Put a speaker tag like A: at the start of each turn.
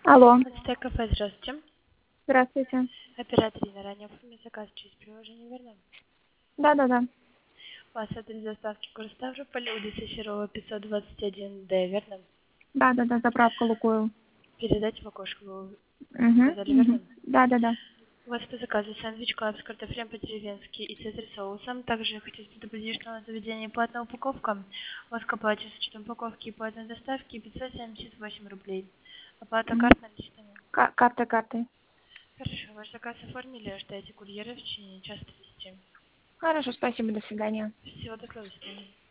A: Алло,
B: Стейк кафе, здравствуйте.
A: здравствуйте.
B: Оператор Ирина, ранее оформили заказ через приложение, верно?
A: Да-да-да.
B: У вас адрес доставки город Ставрополь, улица Серова, 521-Д, верно?
A: Да-да-да, заправка Лукойл.
B: Передайте в окошко, вы сказали,
A: Угу.
B: верно?
A: Да-да-да.
B: У вас по заказу сэндвич клаб с картофелем по-деревенски и цезарь соусом. Также хотите предупредить, что на заведение платная упаковка. У вас к оплате с учетом упаковки и платной доставки 578 рублей. Оплата
A: Мгм.
B: карт наличными.
A: Картой.
B: Хорошо, ваш заказ оформили, ожидайте курьера в течение часа 30.
A: Хорошо, спасибо, до свидания.
B: Всего доброго, до свидания.